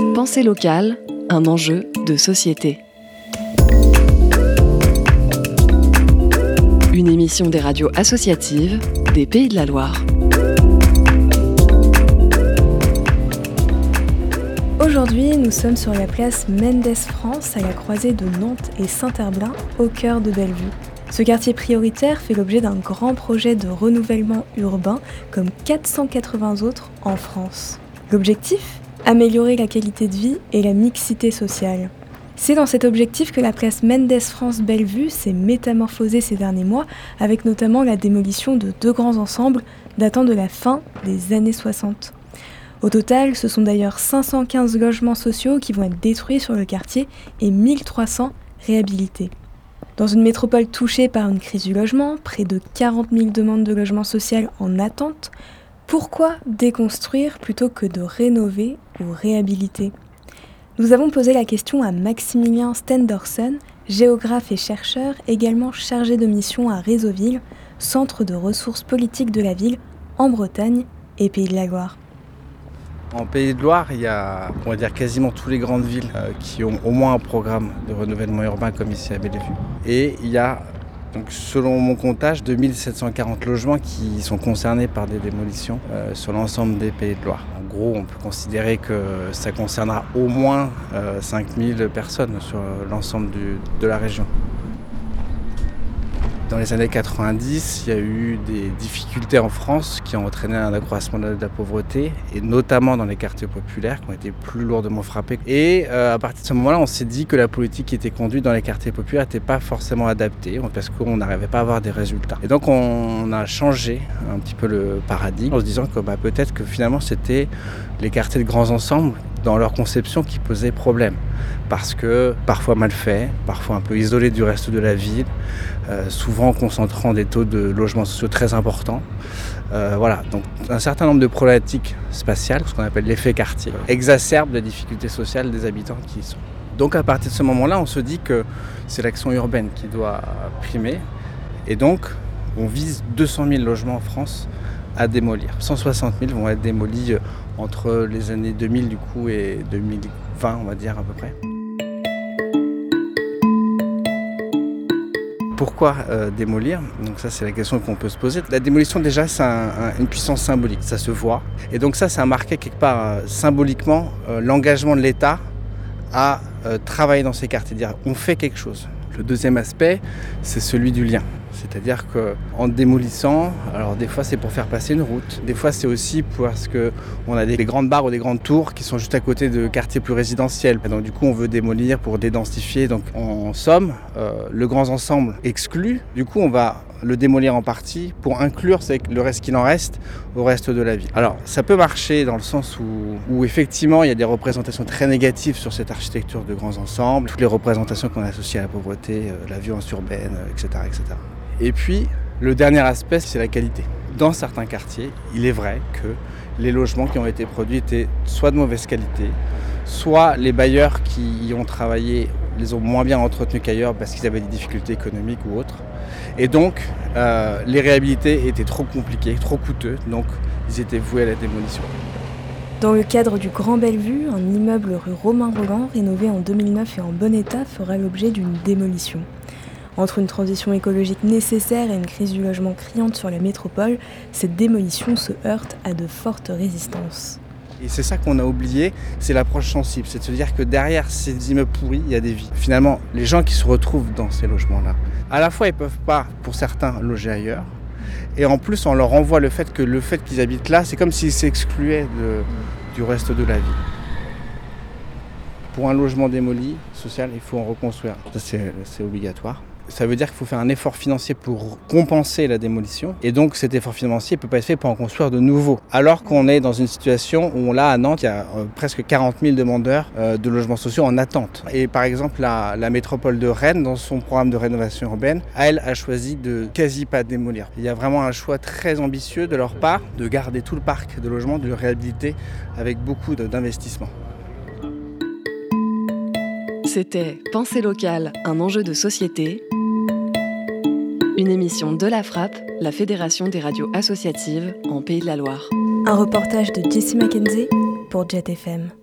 Pensée locale, un enjeu de société. Une émission des radios associatives des Pays de la Loire. Aujourd'hui, nous sommes sur la place Mendes France, à la croisée de Nantes et Saint-Herblain, au cœur de Bellevue. Ce quartier prioritaire fait l'objet d'un grand projet de renouvellement urbain, comme 480 autres en France. L'objectif ? Améliorer la qualité de vie et la mixité sociale. C'est dans cet objectif que la place Mendes France Bellevue s'est métamorphosée ces derniers mois, avec notamment la démolition de 2 grands ensembles datant de la fin des années 60. Au total, ce sont d'ailleurs 515 logements sociaux qui vont être détruits sur le quartier et 1300 réhabilités. Dans une métropole touchée par une crise du logement, près de 40 000 demandes de logement social en attente, pourquoi déconstruire plutôt que de rénover ou réhabiliter ? Nous avons posé la question à Maximilien Stenderson, géographe et chercheur, également chargé de mission à Réseauville, centre de ressources politiques de la ville, en Bretagne et Pays de la Loire. En Pays de Loire, il y a, on va dire, quasiment toutes les grandes villes qui ont au moins un programme de renouvellement urbain comme ici à Bellevue. Et il y a, donc, selon mon comptage, 2740 logements qui sont concernés par des démolitions sur l'ensemble des Pays de Loire. En gros, on peut considérer que ça concernera au moins 5000 personnes sur l'ensemble de la région. Dans les années 90, il y a eu des difficultés en France qui ont entraîné un accroissement de la pauvreté, et notamment dans les quartiers populaires qui ont été plus lourdement frappés. Et à partir de ce moment-là, on s'est dit que la politique qui était conduite dans les quartiers populaires n'était pas forcément adaptée, parce qu'on n'arrivait pas à avoir des résultats. Et donc on a changé un petit peu le paradigme en se disant que peut-être que finalement c'était les quartiers de grands ensembles dans leur conception qui posaient problème. Parce que parfois mal fait, parfois un peu isolé du reste de la ville, souvent concentrant des taux de logements sociaux très importants. Voilà, donc un certain nombre de problématiques spatiales, ce qu'on appelle l'effet quartier, exacerbe les difficultés sociales des habitants qui y sont. Donc à partir de ce moment-là, on se dit que c'est l'action urbaine qui doit primer, et donc on vise 200 000 logements en France à démolir. 160 000 vont être démolis entre les années 2000 du coup et 2020, on va dire à peu près. Pourquoi démolir ? Donc ça, c'est la question qu'on peut se poser. La démolition, déjà, c'est une puissance symbolique, ça se voit. Et donc ça a marqué quelque part symboliquement l'engagement de l'État à travailler dans ces quartiers, dire on fait quelque chose. Le deuxième aspect, c'est celui du lien. C'est-à-dire qu'en démolissant, alors des fois c'est pour faire passer une route, des fois c'est aussi parce qu'on a des grandes barres ou des grandes tours qui sont juste à côté de quartiers plus résidentiels. Et donc du coup on veut démolir pour dédensifier. Donc en somme, le grand ensemble exclu, du coup on va le démolir en partie pour inclure le reste qu'il en reste au reste de la ville. Alors ça peut marcher dans le sens où effectivement il y a des représentations très négatives sur cette architecture de grands ensembles, toutes les représentations qu'on associe à la pauvreté, la violence urbaine, etc., etc. Et puis, le dernier aspect, c'est la qualité. Dans certains quartiers, il est vrai que les logements qui ont été produits étaient soit de mauvaise qualité, soit les bailleurs qui y ont travaillé les ont moins bien entretenus qu'ailleurs parce qu'ils avaient des difficultés économiques ou autres. Et donc, les réhabiliter étaient trop compliqués, trop coûteux, donc ils étaient voués à la démolition. Dans le cadre du Grand Bellevue, un immeuble rue Romain-Rolland, rénové en 2009 et en bon état, fera l'objet d'une démolition. Entre une transition écologique nécessaire et une crise du logement criante sur la métropole, cette démolition se heurte à de fortes résistances. Et c'est ça qu'on a oublié, c'est l'approche sensible, c'est de se dire que derrière ces immeubles pourris, il y a des vies. Finalement, les gens qui se retrouvent dans ces logements-là, à la fois ils ne peuvent pas, pour certains, loger ailleurs, et en plus on leur renvoie le fait qu'ils habitent là, c'est comme s'ils s'excluaient du reste de la ville. Pour un logement démoli, social, il faut en reconstruire, ça c'est obligatoire. Ça veut dire qu'il faut faire un effort financier pour compenser la démolition. Et donc cet effort financier ne peut pas être fait pour en construire de nouveaux. Alors qu'on est dans une situation où là à Nantes, il y a presque 40 000 demandeurs de logements sociaux en attente. Et par exemple, la métropole de Rennes, dans son programme de rénovation urbaine, elle a choisi de quasi pas démolir. Il y a vraiment un choix très ambitieux de leur part de garder tout le parc de logements, de le réhabiliter avec beaucoup d'investissements. C'était Pensée locale, un enjeu de société. Une émission de la Frappe, la Fédération des radios associatives en Pays de la Loire. Un reportage de Jessie Mackenzie pour Jet FM.